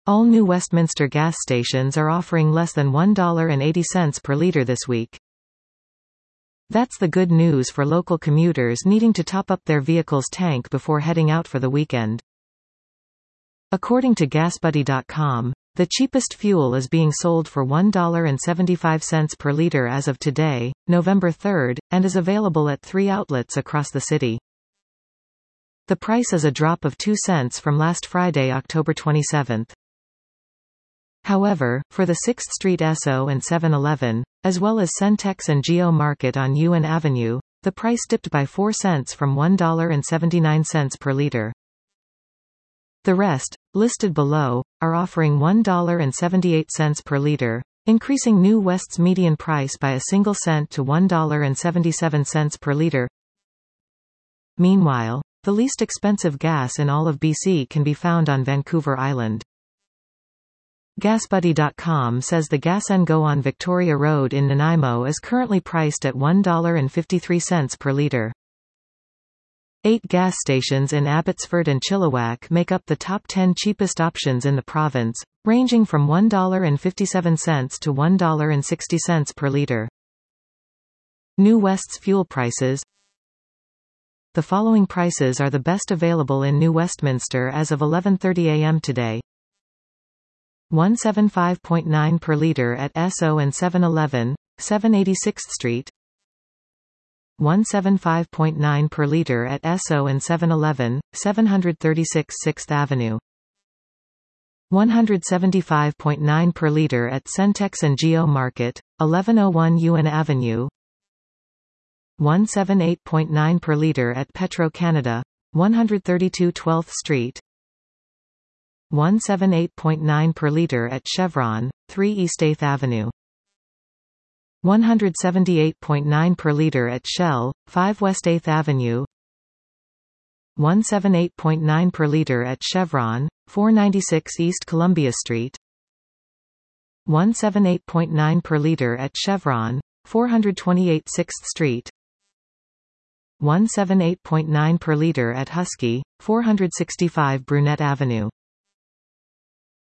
All new Westminster gas stations are offering less than $1.80 per liter this week. That's the good news for local commuters needing to top up their vehicle's tank before heading out for the weekend. According to GasBuddy.com, the cheapest fuel is being sold for $1.75 per liter as of today, November 3, and is available at 3 outlets across the city. The price is a drop of 2 cents from last Friday, October 27. However, for the 6th Street Esso and 7-Eleven, as well as Centex and Geo Market on UN Avenue, the price dipped by 4 cents from $1.79 per liter. The rest, listed below, are offering $1.78 per liter, increasing New West's median price by a single cent to $1.77 per liter. Meanwhile, the least expensive gas in all of BC can be found on Vancouver Island. GasBuddy.com says the Gas & Go on Victoria Road in Nanaimo is currently priced at $1.53 per liter. 8 gas stations in Abbotsford and Chilliwack make up the top 10 cheapest options in the province, ranging from $1.57 to $1.60 per liter. New West's fuel prices. The following prices are the best available in New Westminster as of 11:30 a.m. today. 175.9 per liter at Esso and 7-Eleven, 786th Street. 175.9 per liter at Esso and 7-Eleven, 736 6th Avenue. 175.9 per liter at Centex and Geo Market, 1101 UN Avenue. 178.9 per liter at Petro-Canada, 132 12th Street. 178.9 per liter at Chevron, 3 East 8th Avenue. 178.9 per liter at Shell, 5 West 8th Avenue. 178.9 per liter at Chevron, 496 East Columbia Street. 178.9 per liter at Chevron, 428 6th Street. 178.9 per liter at Husky, 465 Brunette Avenue.